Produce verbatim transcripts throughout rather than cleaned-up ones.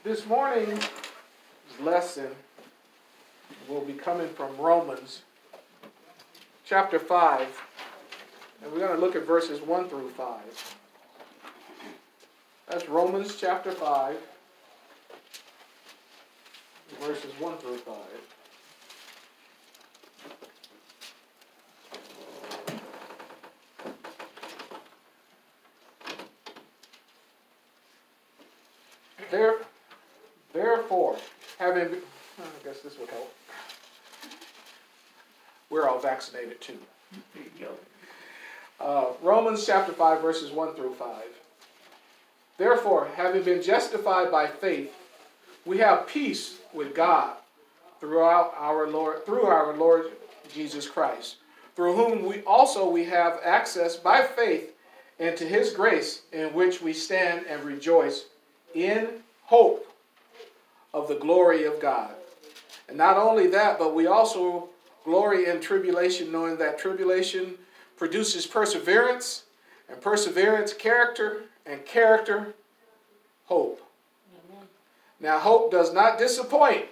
This morning's lesson will be coming from Romans chapter five, and we're going to look at verses one through five. That's Romans chapter five, verses one through five. There, therefore, having, I guess this would help. We're all vaccinated too. There you go. Uh, Romans chapter five, verses one through five. Therefore, having been justified by faith, we have peace with God throughout our Lord, through our Lord Jesus Christ, through whom we also we have access by faith into His grace, in which we stand and rejoice in hope of the glory of God. And not only that, but we also glory in tribulation, knowing that tribulation produces perseverance, and perseverance, character, and character, hope. Amen. Now, hope does not disappoint,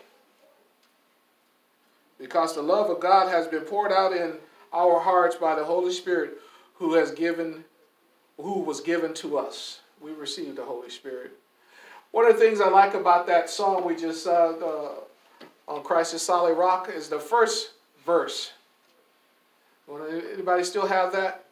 because the love of God has been poured out in our hearts by the Holy Spirit, who has given, who was given to us. We received the Holy Spirit. One of the things I like about that song we just saw uh, on Christ is Solid Rock is the first verse. Anybody still have that?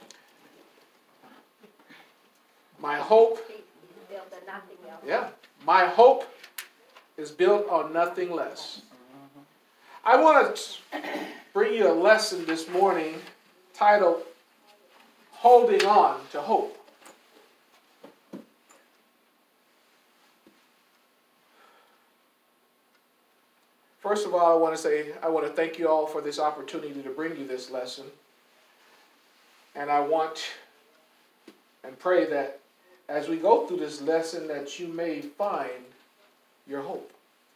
My hope. Yeah. My hope is built on nothing less. I want to bring you a lesson this morning titled Holding On to Hope. First of all, I want to say, I want to thank you all for this opportunity to bring you this lesson. And I want and pray that as we go through this lesson, that you may find your hope.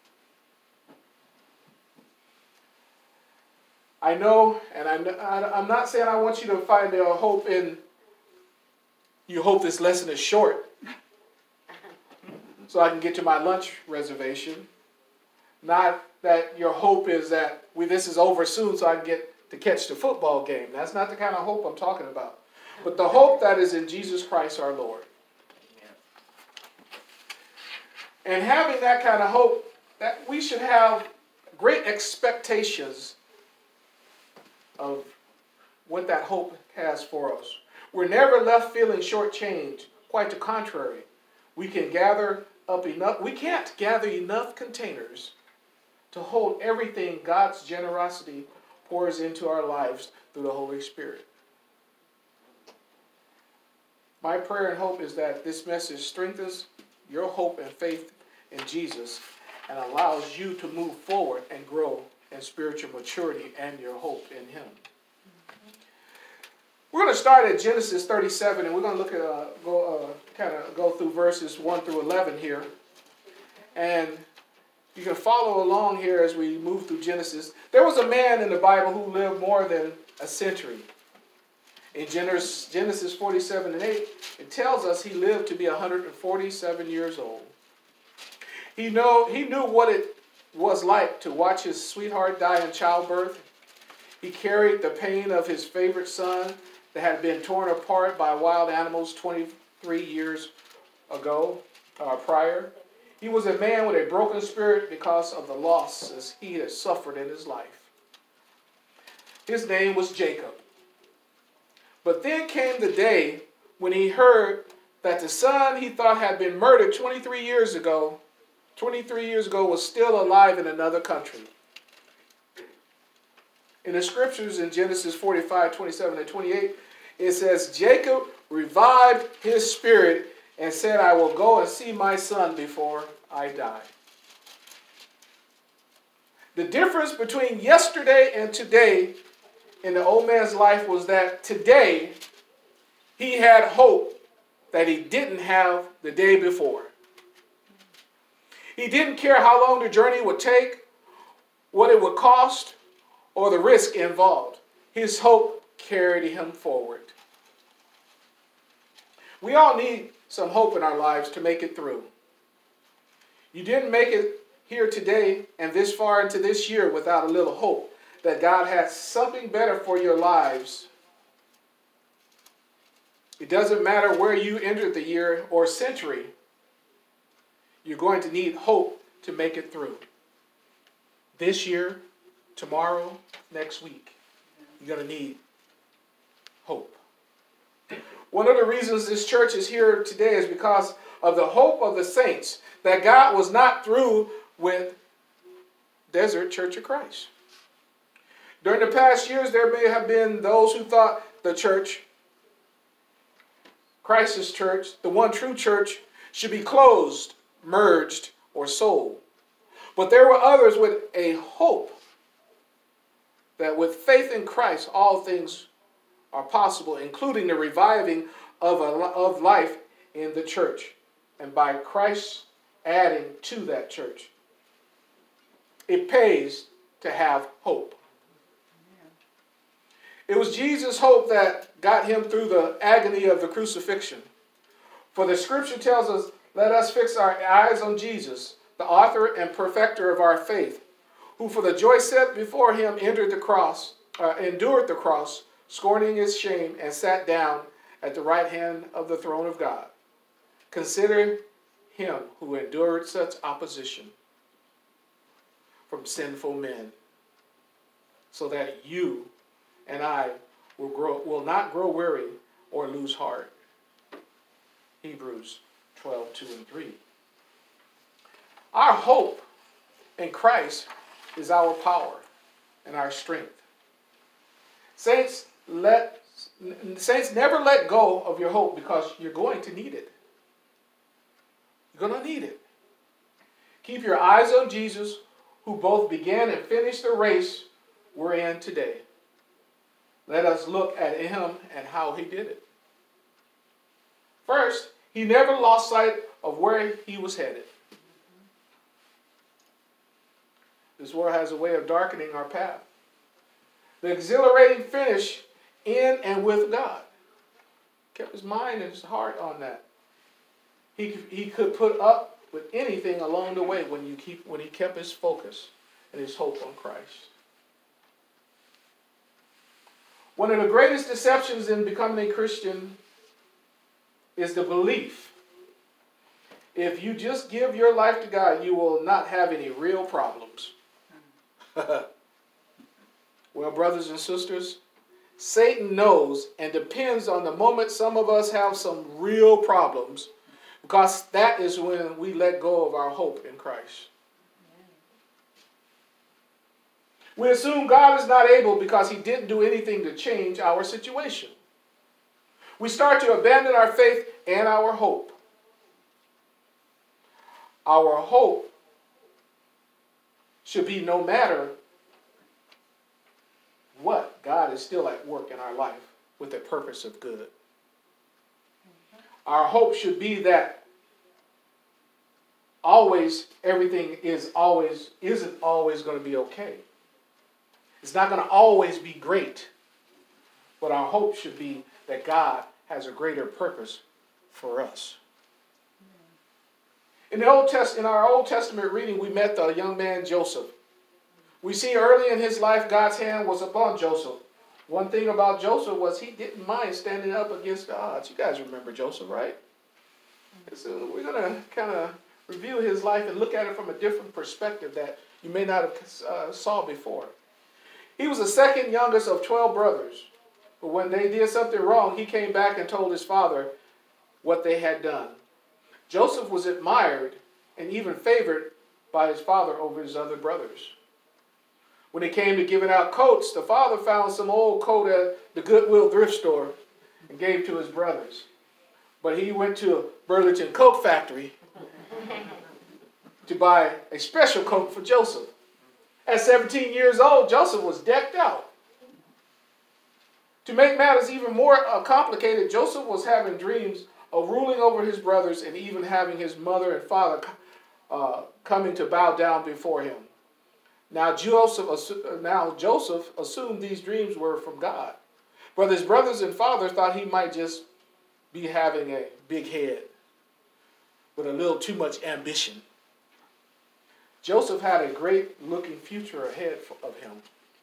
I know, and I'm, I'm not saying I want you to find your hope in, you hope this lesson is short, so I can get to my lunch reservation. Not that your hope is that we, this is over soon so I can get to catch the football game. That's not the kind of hope I'm talking about. But the hope that is in Jesus Christ our Lord. And having that kind of hope, that we should have great expectations of what that hope has for us. We're never left feeling shortchanged. Quite the contrary. We can gather up enough, we can't gather enough containers to hold everything God's generosity pours into our lives through the Holy Spirit. My prayer and hope is that this message strengthens your hope and faith in Jesus and allows you to move forward and grow in spiritual maturity and your hope in Him. We're going to start at Genesis thirty-seven, and we're going to look at uh, go uh, kind of go through verses one through eleven here, and you can follow along here as we move through Genesis. There was a man in the Bible who lived more than a century. In Genesis forty-seven and eight, it tells us he lived to be one hundred forty-seven years old. He know he knew what it was like to watch his sweetheart die in childbirth. He carried the pain of his favorite son that had been torn apart by wild animals twenty-three years ago, uh, prior. He was a man with a broken spirit because of the losses he had suffered in his life. His name was Jacob. But then came the day when he heard that the son he thought had been murdered twenty-three years ago, twenty-three years ago was still alive in another country. In the scriptures in Genesis forty-five, twenty-seven, and twenty-eight, it says, Jacob revived his spirit and said, I will go and see my son before I die. The difference between yesterday and today in the old man's life was that today he had hope that he didn't have the day before. He didn't care how long the journey would take, what it would cost, or the risk involved. His hope carried him forward. We all need some hope in our lives to make it through. You didn't make it here today and this far into this year without a little hope that God has something better for your lives. It doesn't matter where you entered the year or century. You're going to need hope to make it through. This year, tomorrow, next week, you're going to need hope. One of the reasons this church is here today is because of the hope of the saints that God was not through with Desert Church of Christ. During the past years, there may have been those who thought the church, Christ's church, the one true church, should be closed, merged, or sold. But there were others with a hope that with faith in Christ, all things are possible, including the reviving of, a, of life in the church, and by Christ adding to that church. It pays to have hope. It was Jesus' hope that got him through the agony of the crucifixion. For the scripture tells us, let us fix our eyes on Jesus, the author and perfecter of our faith, who for the joy set before him entered the cross, uh, endured the cross, scorning its shame, and sat down at the right hand of the throne of God. Consider him who endured such opposition from sinful men, so that you and I will grow, will not grow weary or lose heart. Hebrews twelve, two and three. Our hope in Christ is our power and our strength. Saints, let saints never let go of your hope, because you're going to need it. You're going to need it. Keep your eyes on Jesus, who both began and finished the race we're in today. Let us look at him and how he did it. First, he never lost sight of where he was headed. This world has a way of darkening our path. The exhilarating finish in and with God. Kept his mind and his heart on that. He, he could put up with anything along the way when you keep when he kept his focus and his hope on Christ. One of the greatest deceptions in becoming a Christian is the belief if you just give your life to God, you will not have any real problems. Well, brothers and sisters, Satan knows and depends on the moment some of us have some real problems, because that is when we let go of our hope in Christ. We assume God is not able because he didn't do anything to change our situation. We start to abandon our faith and our hope. Our hope should be no matter what, God is still at work in our life with a purpose of good. Our hope should be that always everything is always isn't always going to be okay. It's not going to always be great. But our hope should be that God has a greater purpose for us. In the Old Test, in our Old Testament reading, we met the young man Joseph. We see early in his life, God's hand was upon Joseph. One thing about Joseph was he didn't mind standing up against the odds. You guys remember Joseph, right? So we're going to kind of review his life and look at it from a different perspective that you may not have uh, saw before. He was the second youngest of twelve brothers. But when they did something wrong, he came back and told his father what they had done. Joseph was admired and even favored by his father over his other brothers. When it came to giving out coats, the father found some old coat at the Goodwill thrift store and gave to his brothers. But he went to a Burlington Coat factory to buy a special coat for Joseph. At seventeen years old, Joseph was decked out. To make matters even more uh, complicated, Joseph was having dreams of ruling over his brothers and even having his mother and father uh, coming to bow down before him. Now Joseph, now Joseph assumed these dreams were from God. But his brothers and father thought he might just be having a big head with a little too much ambition. Joseph had a great looking future ahead of him.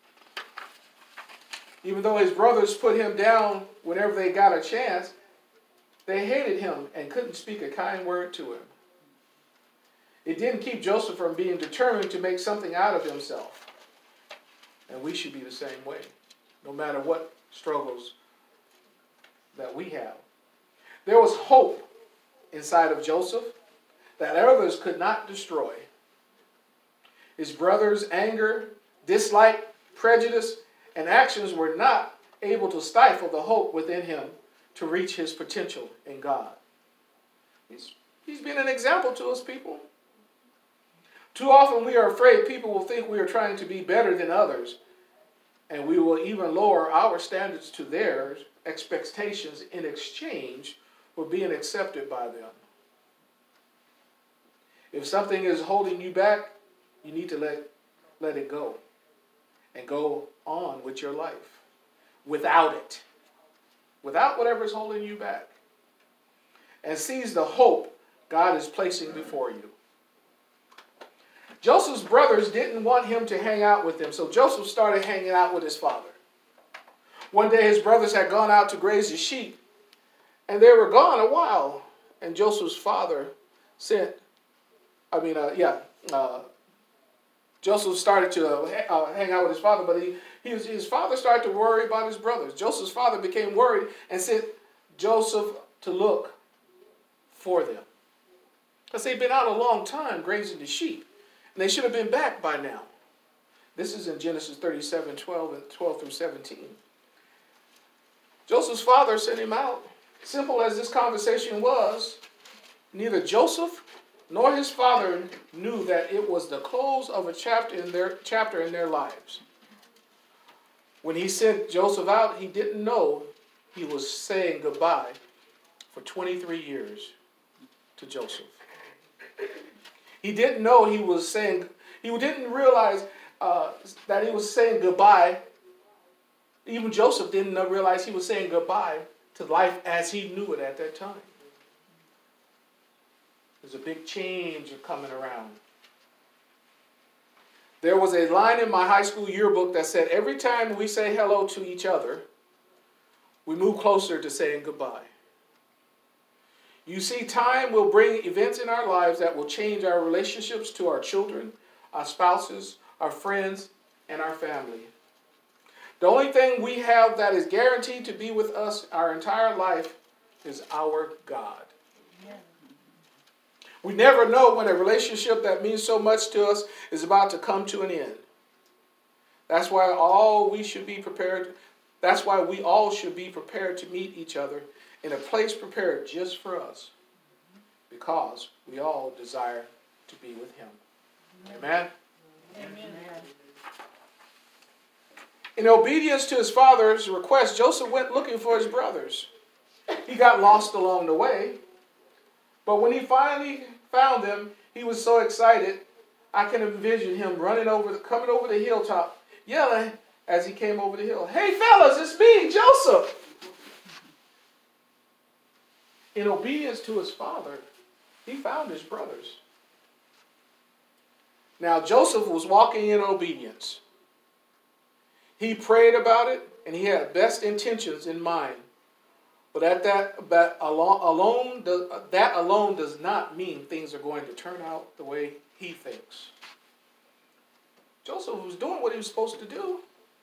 Even though his brothers put him down whenever they got a chance, they hated him and couldn't speak a kind word to him. It didn't keep Joseph from being determined to make something out of himself. And we should be the same way, no matter what struggles that we have. There was hope inside of Joseph that others could not destroy. His brothers' anger, dislike, prejudice, and actions were not able to stifle the hope within him to reach his potential in God. He's, he's been an example to us, people. Too often we are afraid people will think we are trying to be better than others, and we will even lower our standards to their expectations in exchange for being accepted by them. If something is holding you back, you need to let, let it go and go on with your life without it, without whatever is holding you back, and seize the hope God is placing before you. Joseph's brothers didn't want him to hang out with them, so Joseph started hanging out with his father. One day his brothers had gone out to graze the sheep, and they were gone a while, and Joseph's father sent, I mean, uh, yeah, uh, Joseph started to uh, uh, hang out with his father, but he, he was, his father started to worry about his brothers. Joseph's father became worried and sent Joseph to look for them. Because they'd been out a long time grazing the sheep, and they should have been back by now. This is in Genesis thirty-seven, twelve, and twelve through seventeen. Joseph's father sent him out. Simple as this conversation was, neither Joseph nor his father knew that it was the close of a chapter in their chapter in their lives. When he sent Joseph out, he didn't know he was saying goodbye for twenty-three years to Joseph. He didn't know he was saying, he didn't realize uh, that he was saying goodbye. Even Joseph didn't realize he was saying goodbye to life as he knew it at that time. There's a big change coming around. There was a line in my high school yearbook that said, every time we say hello to each other, we move closer to saying goodbye. You see, time will bring events in our lives that will change our relationships to our children, our spouses, our friends, and our family. The only thing we have that is guaranteed to be with us our entire life is our God. We never know when a relationship that means so much to us is about to come to an end. That's why all we should be prepared. That's why we all should be prepared to meet each other in a place prepared just for us, because we all desire to be with him. Amen? Amen. In obedience to his father's request, Joseph went looking for his brothers. He got lost along the way, but when he finally found them, he was so excited. I can envision him running over, the, coming over the hilltop, yelling as he came over the hill, "Hey fellas, it's me, Joseph!" In obedience to his father, he found his brothers. Now, Joseph was walking in obedience. He prayed about it, and he had best intentions in mind. But at that, that alone, alone does, that alone does not mean things are going to turn out the way he thinks. Joseph was doing what he was supposed to do.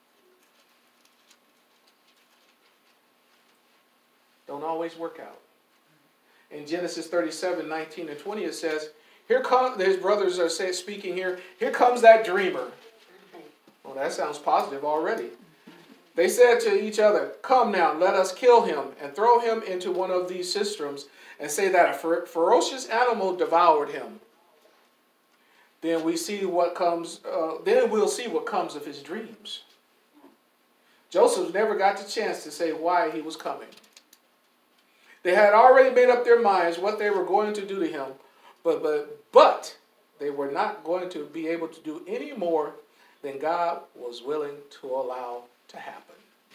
Don't always work out. In Genesis thirty-seven, nineteen and twenty, it says, here come, his brothers are say, speaking here, here comes that dreamer. Well, that sounds positive already. They said to each other, come now, let us kill him and throw him into one of these cisterns and say that a fer- ferocious animal devoured him. Then we see what comes, uh, then we'll see what comes of his dreams. Joseph never got the chance to say why he was coming. They had already made up their minds what they were going to do to him, but, but, but they were not going to be able to do any more than God was willing to allow to happen.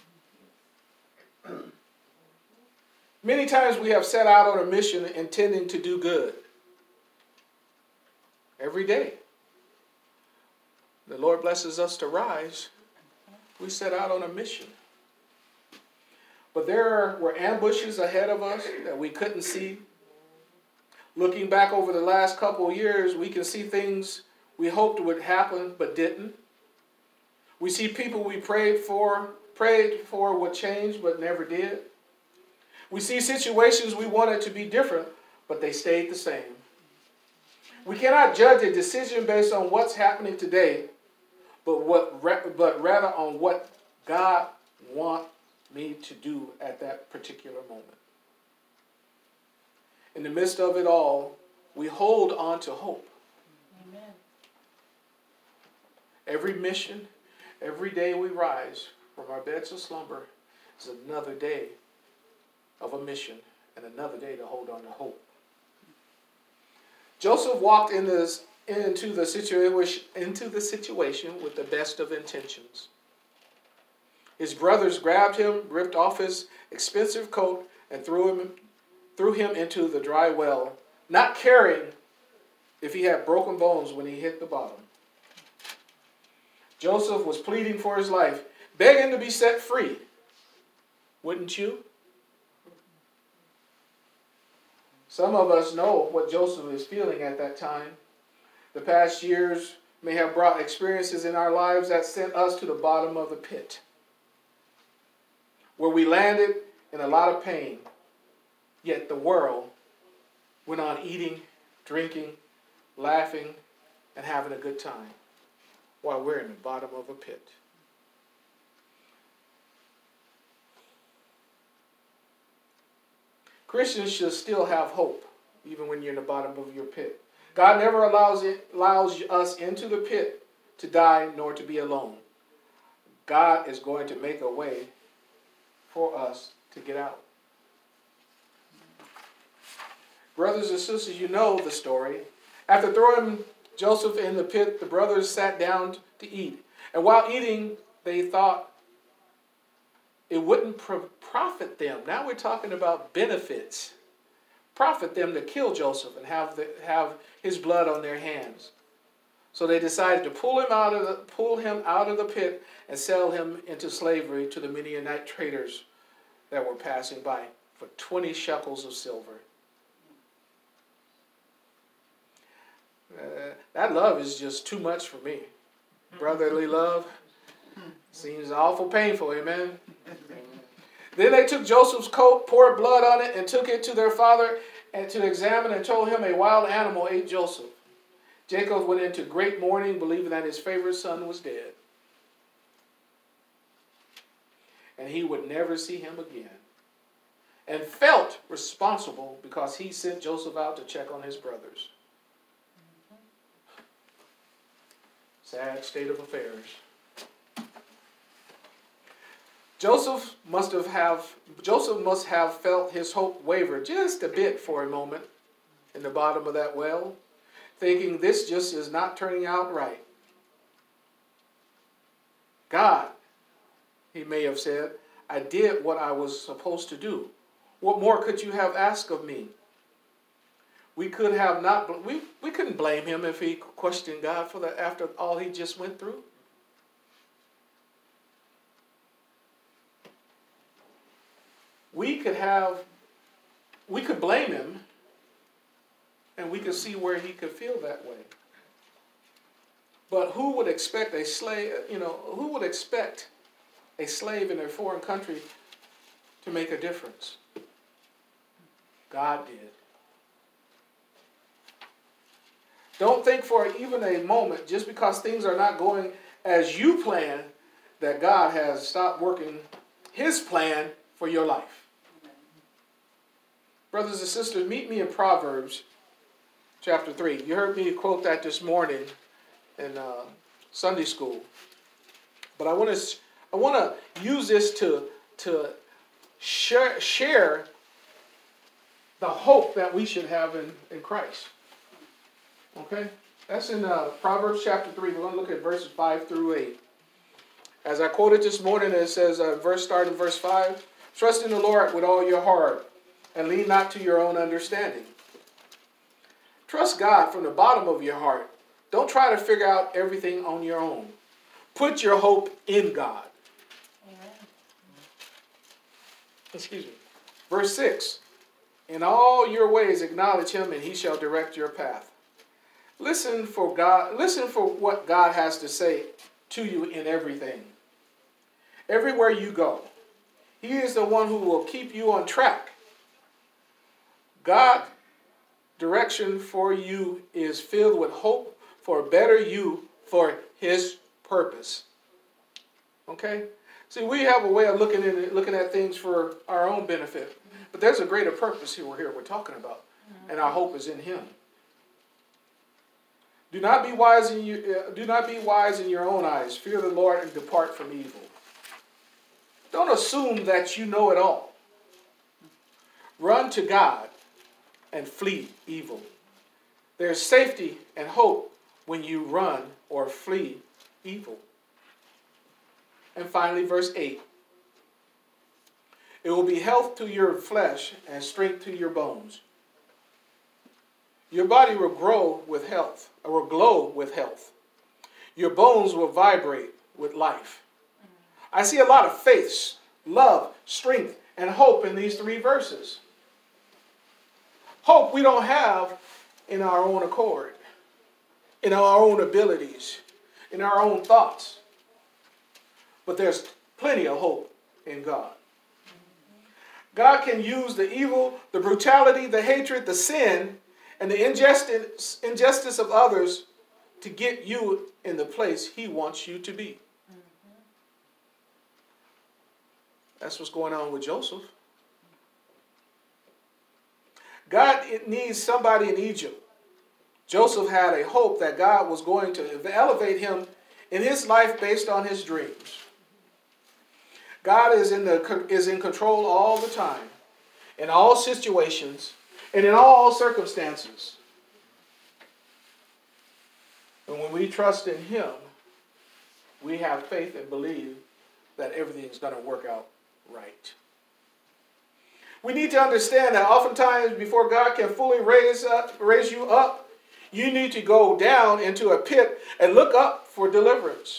Many times we have set out on a mission intending to do good. Every day. the Lord blesses us to rise, we set out on a mission. But there were ambushes ahead of us that we couldn't see. Looking back over the last couple of years, we can see things we hoped would happen but didn't. We see people we prayed for, prayed for would change but never did. We see situations we wanted to be different, but they stayed the same. We cannot judge a decision based on what's happening today, but what, but rather on what God wants me to do at that particular moment. In the midst of it all, we hold on to hope. Amen. Every mission, every day we rise from our beds of slumber is another day of a mission and another day to hold on to hope. Joseph walked in this, into, the situa- into the situation with the best of intentions. His brothers grabbed him, ripped off his expensive coat, and threw him, threw him into the dry well, not caring if he had broken bones when he hit the bottom. Joseph was pleading for his life, begging to be set free. Wouldn't you? Some of us know what Joseph is feeling at that time. The past years may have brought experiences in our lives that sent us to the bottom of the pit, where we landed in a lot of pain, yet the world went on eating, drinking, laughing, and having a good time, while we're in the bottom of a pit. Christians should still have hope, even when you're in the bottom of your pit. God never allows it, allows us into the pit to die nor to be alone. God is going to make a way for us to get out. Brothers and sisters, you know the story. After throwing Joseph in the pit, the brothers sat down to eat. And while eating, they thought it wouldn't pro- profit them. Now we're talking about benefits. Profit them to kill Joseph and have the, have his blood on their hands. So they decided to pull him out of the pull him out of the pit and sell him into slavery to the Midianite traders that were passing by for twenty shekels of silver. Uh, that love is just too much for me. Brotherly love seems awful painful, amen? Then they took Joseph's coat, poured blood on it, and took it to their father and to examine, and told him a wild animal ate Joseph. Jacob went into great mourning, believing that his favorite son was dead, and he would never see him again, and felt responsible because he sent Joseph out to check on his brothers. Sad state of affairs. Joseph must have, have Joseph must have felt his hope waver just a bit for a moment in the bottom of that well, thinking this just is not turning out right. God, he may have said, I did what I was supposed to do. What more could you have asked of me? We could have not, we, we couldn't blame him if he questioned God for that after all he just went through. We could have, we could blame him, and we could see where he could feel that way. But who would expect a slave, you know, who would expect a slave in a foreign country to make a difference? God did. Don't think for even a moment, just because things are not going as you plan, that God has stopped working his plan for your life. Brothers and sisters, meet me in Proverbs chapter three. You heard me quote that this morning in uh, Sunday school. But I want to I want to use this to, to share, share the hope that we should have in, in Christ. Okay? That's in uh, Proverbs chapter three. We're going to look at verses five through eight. As I quoted this morning, it says, uh, verse start in verse five. Trust in the Lord with all your heart, and lean not to your own understanding. Trust God from the bottom of your heart. Don't try to figure out everything on your own. Put your hope in God. Amen. Excuse me. Verse six. In all your ways acknowledge him, and he shall direct your path. Listen for God. Listen for what God has to say to you in everything. Everywhere you go. He is the one who will keep you on track. God's direction for you is filled with hope for a better you for his purpose. Okay? See, we have a way of looking at it, looking at things for our own benefit. But there's a greater purpose here we're, here we're talking about. And our hope is in him. Do not be wise in you, uh, do not be wise in your own eyes. Fear the Lord and depart from evil. Don't assume that you know it all. Run to God and flee evil. There's safety and hope when you run or flee evil. And finally, verse eight. It will be health to your flesh and strength to your bones. Your body will grow with health, or will glow with health. Your bones will vibrate with life. I see a lot of faith, love, strength, and hope in these three verses. Hope we don't have in our own accord, in our own abilities, in our own thoughts. But there's plenty of hope in God. God can use the evil, the brutality, the hatred, the sin, and the injustice, injustice of others to get you in the place he wants you to be. That's what's going on with Joseph. God needs somebody in Egypt. Joseph had a hope that God was going to elevate him in his life based on his dreams. God is in the is in control all the time, in all situations, and in all circumstances. And when we trust in him, we have faith and believe that everything is going to work out right. We need to understand that oftentimes before God can fully raise up, raise you up, you need to go down into a pit and look up for deliverance.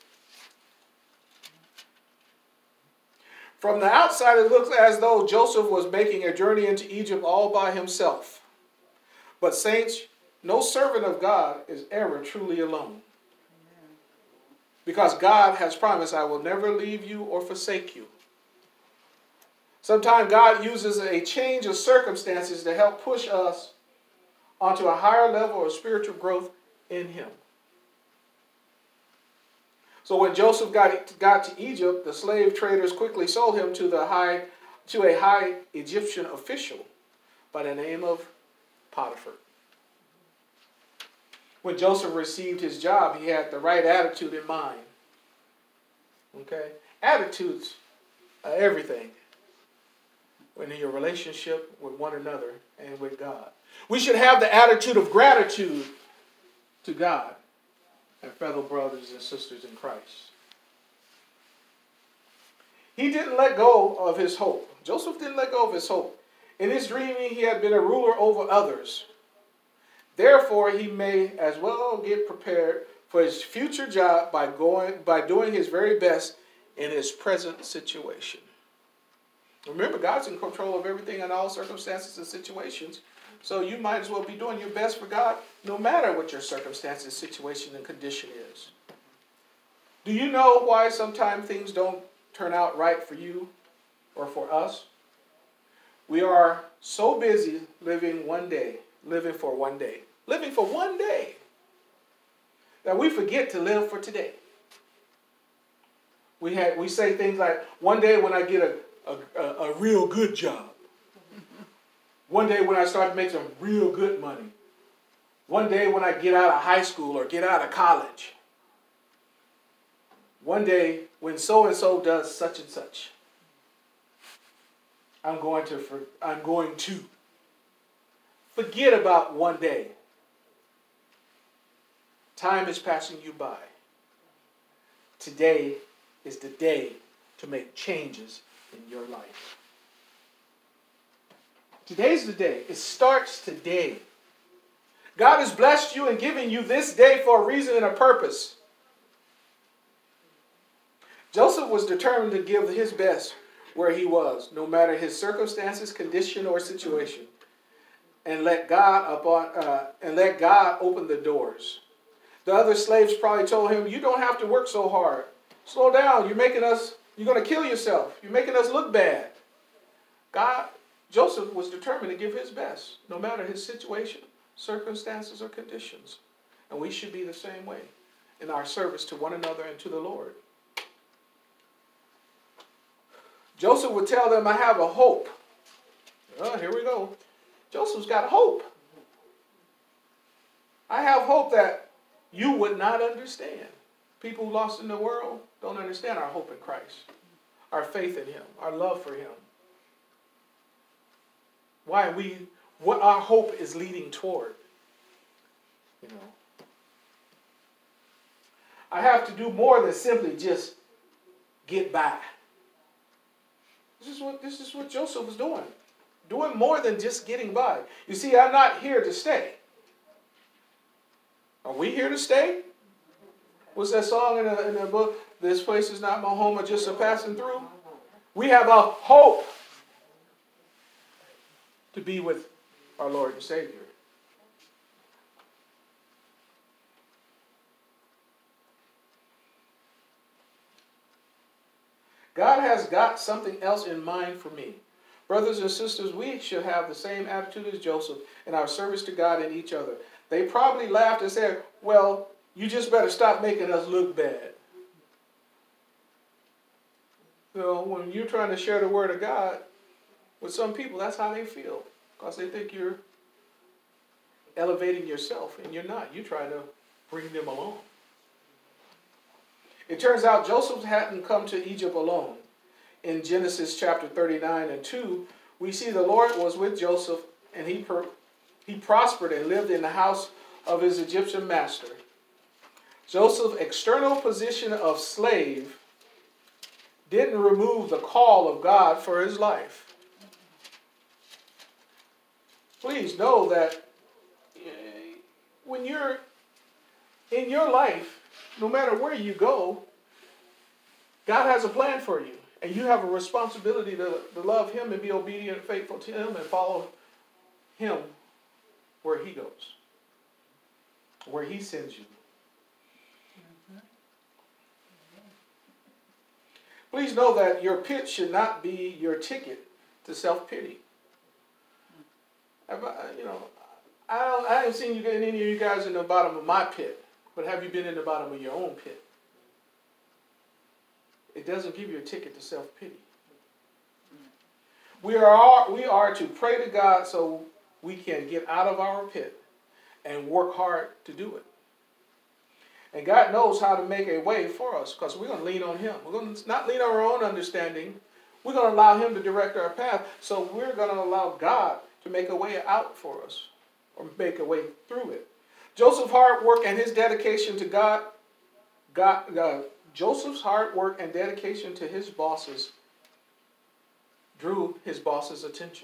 From the outside, it looks as though Joseph was making a journey into Egypt all by himself. But saints, no servant of God is ever truly alone. Because God has promised, I will never leave you or forsake you. Sometimes God uses a change of circumstances to help push us onto a higher level of spiritual growth in him. So when Joseph got, got to Egypt, the slave traders quickly sold him to the high to a high Egyptian official by the name of Potiphar. When Joseph received his job, he had the right attitude in mind. Okay? Attitudes are everything in your relationship with one another and with God. We should have the attitude of gratitude to God and fellow brothers and sisters in Christ. He didn't let go of his hope. Joseph didn't let go of his hope. In his dreaming, he had been a ruler over others. Therefore, he may as well get prepared for his future job by going by doing his very best in his present situation. Remember, God's in control of everything in all circumstances and situations. So you might as well be doing your best for God no matter what your circumstances, situation, and condition is. Do you know why sometimes things don't turn out right for you or for us? We are so busy living one day, living for one day, living for one day, that we forget to live for today. We had we say things like, one day when I get a, a, a, a real good job. One day when I start to make some real good money. One day when I get out of high school or get out of college. One day when so-and-so does such and such. I'm going to, for, I'm going to. Forget about one day. Time is passing you by. Today is the day to make changes in your life. Today's the day. It starts today. God has blessed you and given you this day for a reason and a purpose. Joseph was determined to give his best where he was, no matter his circumstances, condition, or situation, and let God upon uh, and let God open the doors. The other slaves probably told him, "You don't have to work so hard. Slow down. You're making us. You're going to kill yourself. You're making us look bad." God, Joseph was determined to give his best, no matter his situation, circumstances, or conditions, and we should be the same way in our service to one another and to the Lord. Joseph would tell them, "I have a hope." Oh, here we go. Joseph's got hope. I have hope that you would not understand. People lost in the world don't understand our hope in Christ, our faith in Him, our love for Him. Why we, what our hope is leading toward. You know, I have to do more than simply just get by. This is what this is what Joseph was doing. Doing more than just getting by. You see, I'm not here to stay. Are we here to stay? What's that song in the, in the book? This place is not my home, or just a passing through. We have a hope to be with our Lord and Savior. God has got something else in mind for me. Brothers and sisters, we should have the same attitude as Joseph in our service to God and each other. They probably laughed and said, "Well, you just better stop making us look bad." So when you're trying to share the word of God with some people, that's how they feel. Because they think you're elevating yourself, and you're not. You're trying to bring them along. It turns out Joseph hadn't come to Egypt alone. In Genesis chapter thirty-nine and two, we see the Lord was with Joseph, and he, per, he prospered and lived in the house of his Egyptian master. Joseph's external position of slave didn't remove the call of God for his life. Please know that when you're in your life, no matter where you go, God has a plan for you. And you have a responsibility to, to love Him and be obedient and faithful to Him and follow Him where He goes, where He sends you. Please know that your pit should not be your ticket to self-pity. Have I, you know, I, don't, I haven't seen you get any of you guys in the bottom of my pit, but have you been in the bottom of your own pit? It doesn't give you a ticket to self-pity. We are, we are to pray to God so we can get out of our pit and work hard to do it. And God knows how to make a way for us because we're going to lean on Him. We're going to not lean on our own understanding. We're going to allow Him to direct our path. So we're going to allow God to make a way out for us or make a way through it. Joseph's hard work and his dedication to God, God, God Joseph's hard work and dedication to his bosses drew his boss's attention.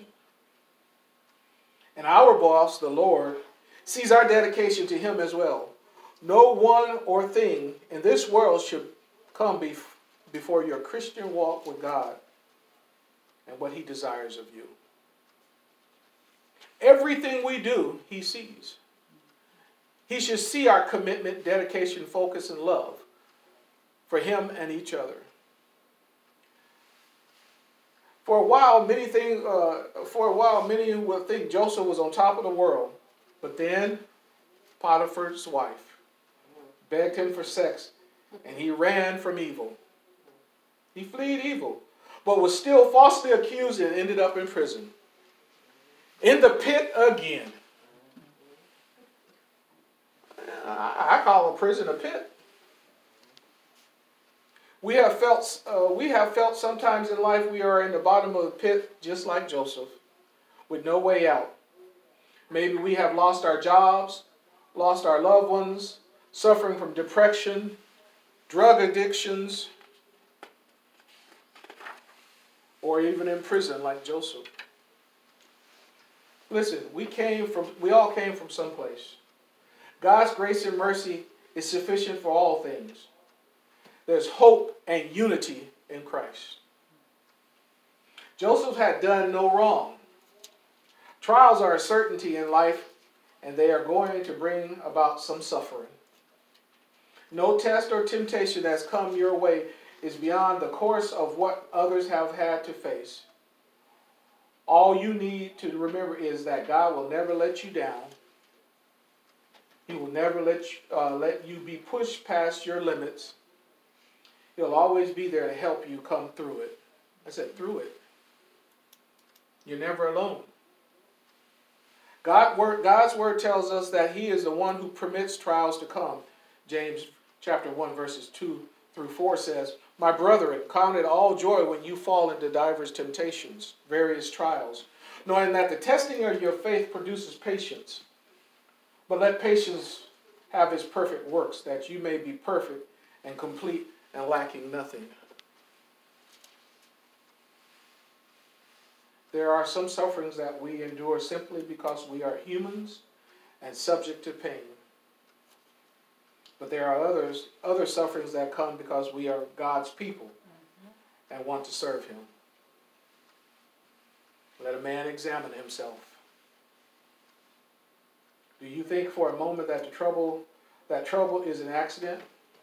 And our boss, the Lord, sees our dedication to Him as well. No one or thing in this world should come bef- before your Christian walk with God and what He desires of you. Everything we do, He sees. He should see our commitment, dedication, focus, and love for Him and each other. For a while, many think, uh, for a while, many will think Joseph was on top of the world, but then Potiphar's wife begged him for sex, and he ran from evil. He fled evil, but was still falsely accused and ended up in prison. In the pit again. I, I call a prison a pit. We have felt uh, we have felt sometimes in life we are in the bottom of the pit, just like Joseph, with no way out. Maybe we have lost our jobs, lost our loved ones, suffering from depression, drug addictions, or even in prison like Joseph. Listen, we came from we all came from someplace. God's grace and mercy is sufficient for all things. There's hope and unity in Christ. Joseph had done no wrong. Trials are a certainty in life, and they are going to bring about some suffering. No test or temptation that's come your way is beyond the course of what others have had to face. All you need to remember is that God will never let you down. He will never let you, uh, let you be pushed past your limits. He'll always be there to help you come through it. I said through it. You're never alone. God, word, God's word tells us that he is the one who permits trials to come. James chapter one verses two through four says, "My brethren, count it all joy when you fall into divers temptations, various trials, knowing that the testing of your faith produces patience. But let patience have its perfect works, that you may be perfect and complete and lacking nothing." There are some sufferings that we endure simply because we are humans and subject to pain. But there are others, other sufferings that come because we are God's people and want to serve him. Let a man examine himself. Do you think for a moment that the trouble, that trouble is an accident?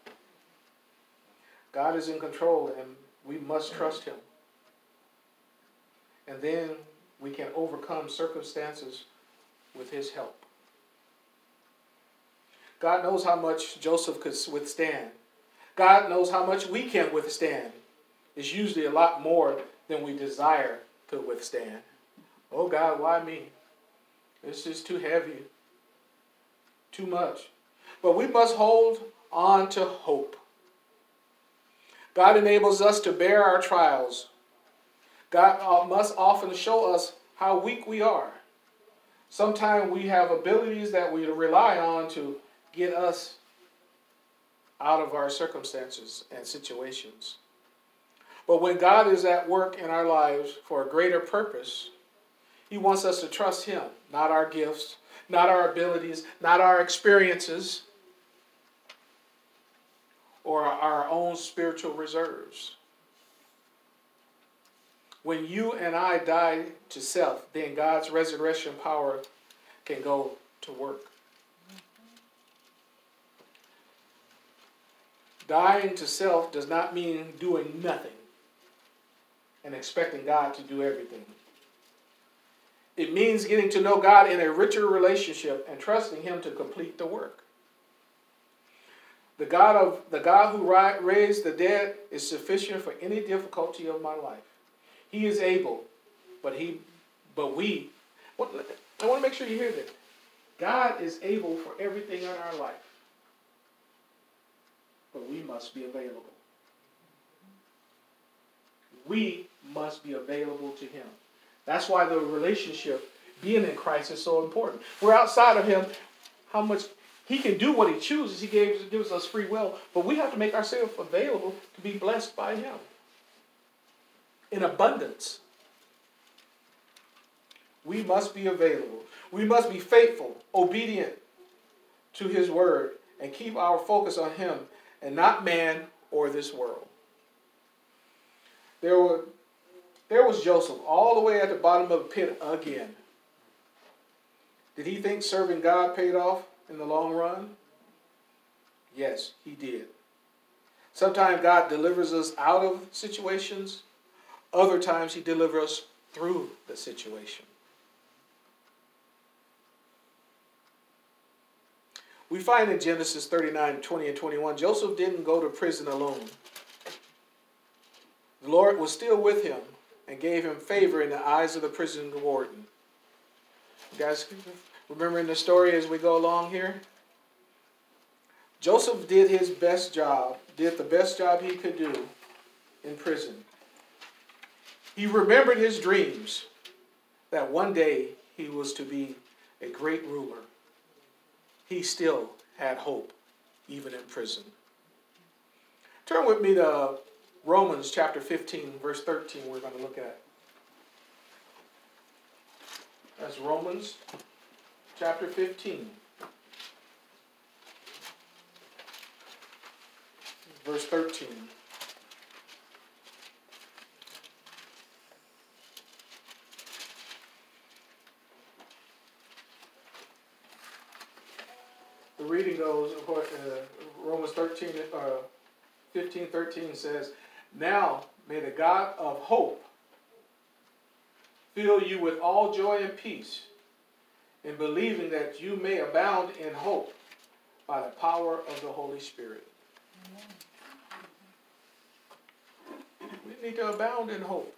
God is in control, and we must trust him. And then we can overcome circumstances with his help. God knows how much Joseph could withstand. God knows how much we can withstand. It's usually a lot more than we desire to withstand. Oh God, why me? It's just too heavy. Too much. But we must hold on to hope. God enables us to bear our trials. God must often show us how weak we are. Sometimes we have abilities that we rely on to get us out of our circumstances and situations. But when God is at work in our lives for a greater purpose, he wants us to trust him, not our gifts, not our abilities, not our experiences, or our own spiritual reserves. When you and I die to self, then God's resurrection power can go to work. Dying to self does not mean doing nothing and expecting God to do everything. It means getting to know God in a richer relationship and trusting him to complete the work. The God of the God who raised the dead is sufficient for any difficulty of my life. He is able, but he, but we. What, I want to make sure you hear this. God is able for everything in our life, but we must be available. We must be available to him. That's why the relationship, being in Christ, is so important. We're outside of him. How much he can do what he chooses. He gives, gives us free will, but we have to make ourselves available to be blessed by him in abundance. We must be available. We must be faithful, obedient to his word, and keep our focus on him and not man or this world. There were, there was Joseph all the way at the bottom of the pit again. Did he think serving God paid off in the long run? Yes, he did. Sometimes God delivers us out of situations. Other times he delivers us through the situation. We find in Genesis thirty-nine, twenty and twenty-one, Joseph didn't go to prison alone. The Lord was still with him and gave him favor in the eyes of the prison warden. You guys remembering the story as we go along here? Joseph did his best job, did the best job he could do in prison. He remembered his dreams that one day he was to be a great ruler. He still had hope, even in prison. Turn with me to Romans chapter fifteen, verse thirteen, we're going to look at. That's Romans chapter fifteen. verse thirteen. The reading goes, of course, uh, Romans thirteen, uh, fifteen, thirteen says, "Now may the God of hope fill you with all joy and peace in believing that you may abound in hope by the power of the Holy Spirit." We need to abound in hope.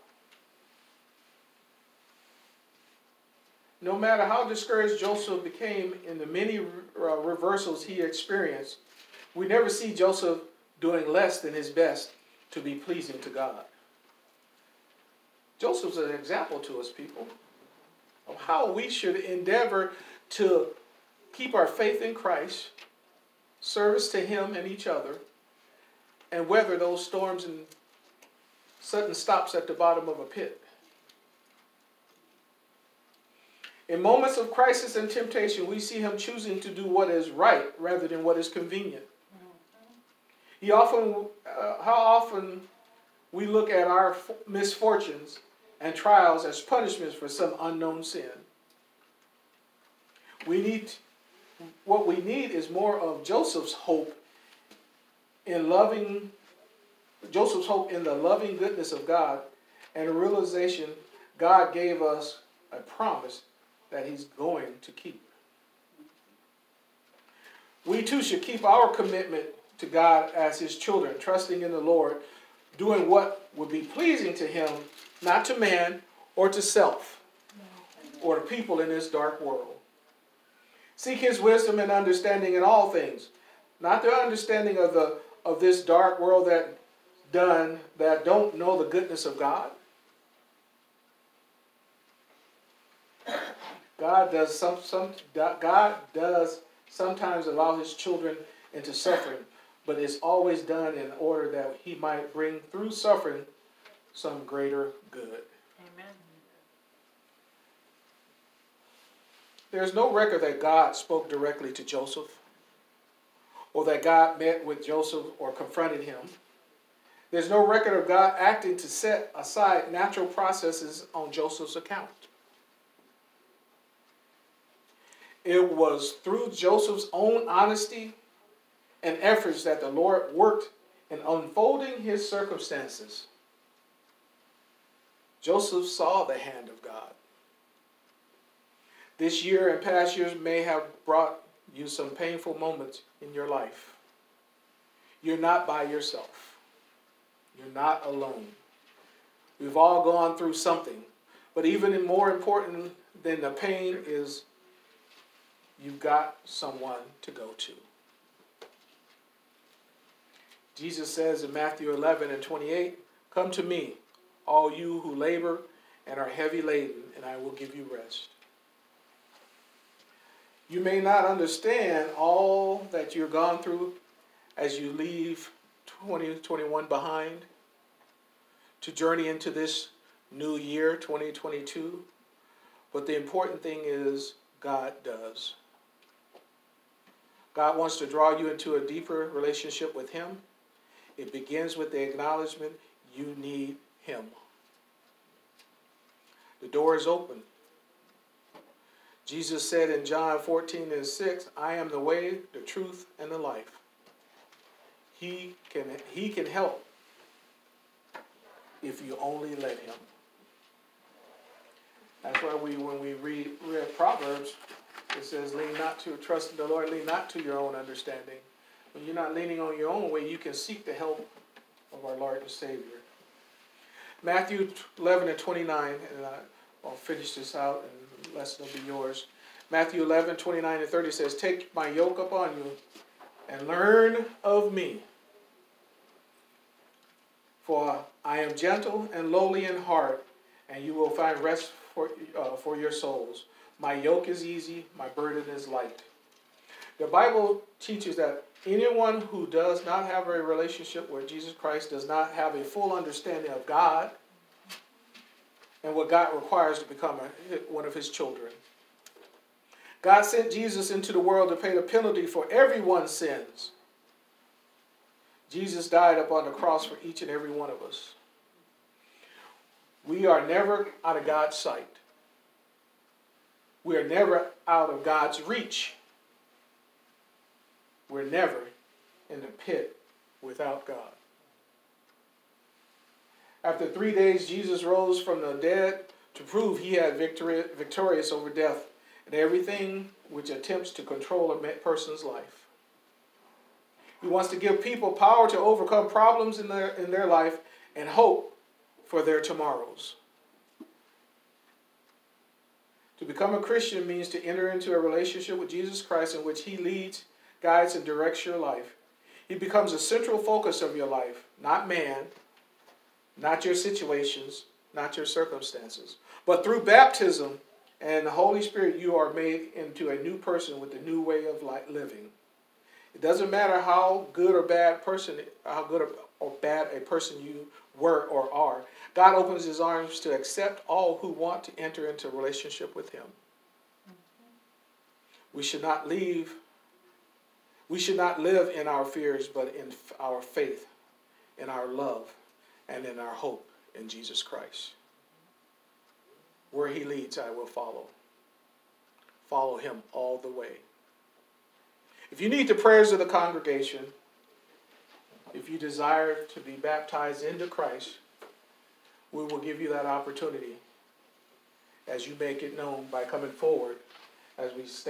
No matter how discouraged Joseph became in the many uh, reversals he experienced, we never see Joseph doing less than his best to be pleasing to God. Joseph's an example to us, people, of how we should endeavor to keep our faith in Christ, service to Him and each other, and weather those storms and sudden stops at the bottom of a pit. In moments of crisis and temptation, we see him choosing to do what is right rather than what is convenient. He often, uh, how often we look at our misfortunes and trials as punishments for some unknown sin. We need, what we need is more of Joseph's hope in loving, Joseph's hope in the loving goodness of God, and a realization God gave us a promise that He's going to keep. We too should keep our commitment to God as His children, trusting in the Lord, doing what would be pleasing to Him, not to man or to self or to people in this dark world. Seek His wisdom and understanding in all things, not the understanding of the of this dark world that done that don't know the goodness of God. God does some some God does sometimes allow His children into suffering, but it's always done in order that He might bring through suffering some greater good. Amen. There's no record that God spoke directly to Joseph, or that God met with Joseph or confronted him. There's no record of God acting to set aside natural processes on Joseph's account. It was through Joseph's own honesty and efforts that the Lord worked in unfolding his circumstances. Joseph saw the hand of God. This year and past years may have brought you some painful moments in your life. You're not by yourself. You're not alone. We've all gone through something. But even more important than the pain is you've got someone to go to. Jesus says in Matthew eleven and twenty-eight, "Come to me, all you who labor and are heavy laden, and I will give you rest." You may not understand all that you've gone through as you leave twenty twenty-one behind to journey into this new year, twenty twenty-two. But the important thing is God does. God wants to draw you into a deeper relationship with Him. It begins with the acknowledgement you need Him. The door is open. Jesus said in John fourteen and six, "I am the way, the truth, and the life." He can, he can help if you only let Him. That's why we, when we read, read Proverbs, it says, lean not to, trust in the Lord, lean not to your own understanding. When you're not leaning on your own way, you can seek the help of our Lord and Savior. Matthew eleven and twenty-nine, and I'll finish this out and the lesson will be yours. Matthew eleven, twenty-nine and thirty says, "Take my yoke upon you and learn of me. For I am gentle and lowly in heart, and you will find rest for, uh, for your souls. My yoke is easy, my burden is light." The Bible teaches that anyone who does not have a relationship with Jesus Christ does not have a full understanding of God and what God requires to become a, one of His children. God sent Jesus into the world to pay the penalty for everyone's sins. Jesus died upon the cross for each and every one of us. We are never out of God's sight. We are never out of God's reach. We're never in the pit without God. After three days, Jesus rose from the dead to prove he had victory, victorious over death and everything which attempts to control a person's life. He wants to give people power to overcome problems in their, in their life and hope for their tomorrows. To become a Christian means to enter into a relationship with Jesus Christ in which he leads, guides, and directs your life. He becomes a central focus of your life, not man, not your situations, not your circumstances. But through baptism and the Holy Spirit, you are made into a new person with a new way of living. It doesn't matter how good or bad person, how good or bad a person you were or are. God opens his arms to accept all who want to enter into a relationship with him. We should not leave. We should not live in our fears, but in our faith, in our love, and in our hope in Jesus Christ. Where he leads, I will follow. Follow him all the way. If you need the prayers of the congregation, if you desire to be baptized into Christ, we will give you that opportunity as you make it known by coming forward as we stay.